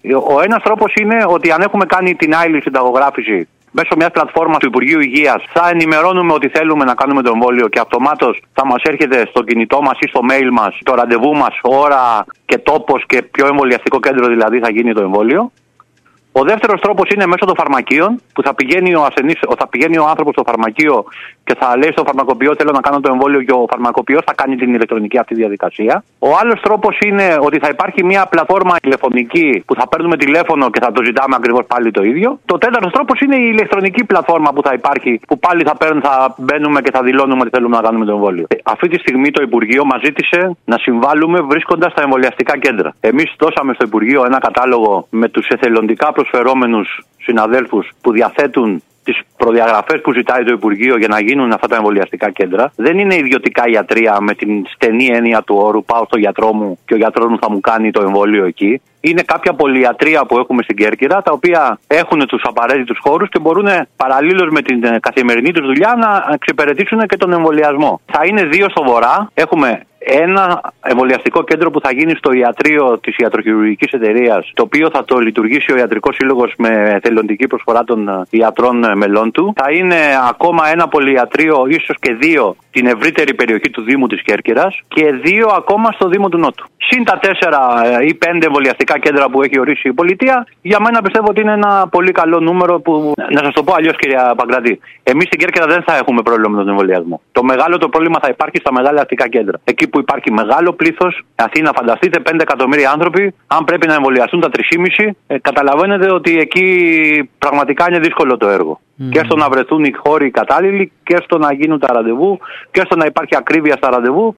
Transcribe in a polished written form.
Ο ένας τρόπος είναι ότι αν έχουμε κάνει την άειλη συνταγογράφηση μέσω μιας πλατφόρμας του Υπουργείου Υγείας, θα ενημερώνουμε ότι θέλουμε να κάνουμε το εμβόλιο και αυτομάτως θα μας έρχεται στο κινητό μας ή στο mail μας το ραντεβού μας, ώρα και τόπος και ποιο εμβολιαστικό κέντρο δηλαδή θα γίνει το εμβόλιο. Ο δεύτερος τρόπος είναι μέσω των φαρμακείων, που θα πηγαίνει ο άνθρωπος στο φαρμακείο και θα λέει στο φαρμακοποιό: θέλω να κάνω το εμβόλιο, και ο φαρμακοποιός θα κάνει την ηλεκτρονική αυτή διαδικασία. Ο άλλος τρόπος είναι ότι θα υπάρχει μια πλατφόρμα τηλεφωνική που θα παίρνουμε τηλέφωνο και θα το ζητάμε ακριβώς πάλι το ίδιο. Το τέταρτος τρόπος είναι η ηλεκτρονική πλατφόρμα που θα υπάρχει, που πάλι θα μπαίνουμε και θα δηλώνουμε ότι θέλουμε να κάνουμε το εμβόλιο. Αυτή τη στιγμή το Υπουργείο μας ζήτησε να συμβάλλουμε βρίσκοντας τα εμβολιαστικά κέντρα. Εμείς δώσαμε στο Υπουργείο ένα κατάλογο με τους εθελοντικά προσφερόμενους συναδέλφους που διαθέτουν τις προδιαγραφές που ζητάει το Υπουργείο για να γίνουν αυτά τα εμβολιαστικά κέντρα. Δεν είναι ιδιωτικά ιατρεία με την στενή έννοια του όρου: πάω στο γιατρό μου και ο γιατρός μου θα μου κάνει το εμβόλιο εκεί. Είναι κάποια πολυιατρεία που έχουμε στην Κέρκυρα, τα οποία έχουν τους απαραίτητους χώρους και μπορούν παραλλήλως με την καθημερινή τους δουλειά να εξυπηρετήσουν και τον εμβολιασμό. Θα είναι 2 στο βορρά. Έχουμε ένα εμβολιαστικό κέντρο που θα γίνει στο ιατρείο της ιατροχειρουργικής εταιρείας, το οποίο θα το λειτουργήσει ο Ιατρικός Σύλλογος με θελοντική προσφορά των ιατρών μελών του. Θα είναι ακόμα ένα πολυιατρείο, ίσως και 2, την ευρύτερη περιοχή του Δήμου της Κέρκυρας και 2 ακόμα στο Δήμο του Νότου. Συν τα 4 ή 5 εμβολιαστικά κέντρα που έχει ορίσει η πολιτεία, για μένα πιστεύω ότι είναι ένα πολύ καλό νούμερο που. Να σας το πω αλλιώς, κυρία Παγκρατή. Εμείς στην Κέρκυρα δεν θα έχουμε πρόβλημα με τον εμβολιασμό. Το μεγάλο το πρόβλημα θα υπάρχει στα μεγάλα αστικά κέντρα. Εκεί που υπάρχει μεγάλο πλήθος, Αθήνα, φανταστείτε 5 εκατομμύρια άνθρωποι, αν πρέπει να εμβολιαστούν τα 3,5, καταλαβαίνετε ότι εκεί πραγματικά είναι δύσκολο το έργο. Και στο να βρεθούν οι χώροι κατάλληλοι, και στο να γίνουν τα ραντεβού, και στο να υπάρχει ακρίβεια στα ραντεβού.